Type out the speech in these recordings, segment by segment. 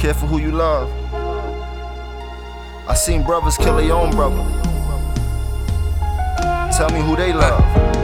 Careful who you love. I seen brothers kill their own brother. Tell me who they love.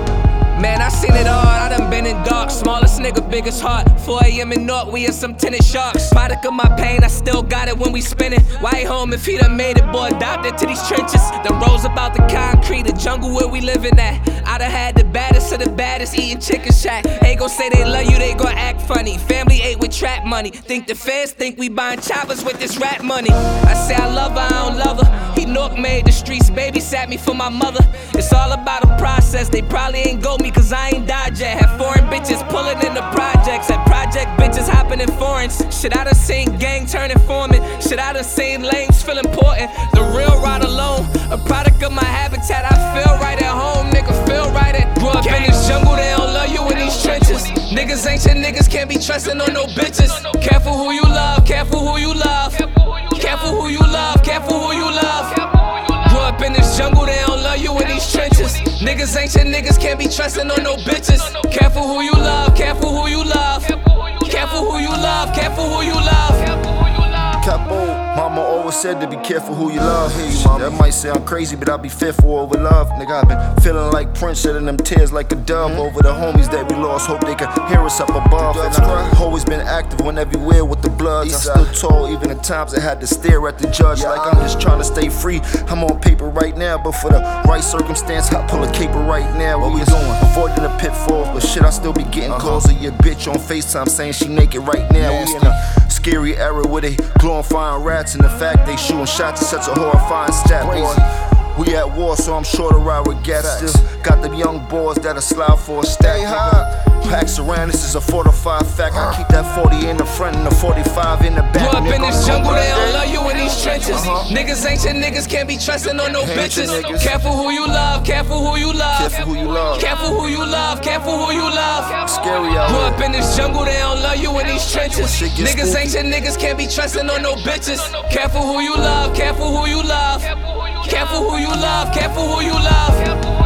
Man, I seen it all, I done been in dark. Smallest nigga, biggest heart. 4 AM in North, we in some tennis sharks. Product of my pain, I still got it when we spinning. Why home if he done made it, boy, adopted to these trenches. Them rolls about the concrete, the jungle where we living at. I done had the baddest of the baddest eating chicken shack. They gon' say they love you, they gon' act funny. Family ate with trap money. Think the feds think we buying choppers with this rap money. I say I love her, I don't love her. He Nork made the streets, babysat me for my mother. It's all about a process, they probably ain't go me cause I ain't died yet. Had foreign bitches pulling in the projects. Had project bitches hopping in foreigns. Shit, I done seen gang turn informant. Shit, I done seen lames feel important. The real ride alone, a product of my habitat. I feel right at home, nigga, feel right at. Grew up in this jungle, they don't love you in these trenches. Niggas ain't your niggas, can't be trusting on no bitches. Careful who you love, careful who you love. Careful who you love, careful who you love. Grew up in this jungle, they don't love you in these trenches. Niggas ain't your niggas, can't be trusting on no bitches. Careful who you love, careful who you love. Careful who you love, careful who you love. Capo, mama always said to be careful who you love. Hey, that might sound crazy, but I be fearful over love. Nigga, I been feeling like Prince, shedding them tears like a dove over the homies that we lost. Hope they can hear us up above. And I've always been active when everywhere with the bloods. I stood tall, even at times I had to stare at the judge like I'm just trying to stay free. I'm on paper right now, but for the right circumstance, I pull a caper right now. What we doing? Avoiding the pitfalls, but shit, I still be getting calls of your bitch on FaceTime saying she naked right now. We in a scary era where they glorifying rats, and the fact they shooting shots is such a horrifying stat, boy. We at war, so I'm sure to ride with gas. Still got them young boys that'll slide for a stack. Packs around, this is a fortified fact. I keep that 40 in the front and the 45 in the back. Grew up in this jungle, they don't love you in these trenches. Niggas ain't your niggas, can't be trusting on no bitches. Careful who you love, careful who you love. Careful who you love. Careful who you love, careful who you love. Scary out Grew here. up in this jungle, they don't love you in these trenches. Niggas ain't your niggas, can't be trusting on no bitches. Careful who you love, careful who you love. Careful who you love, careful who you love.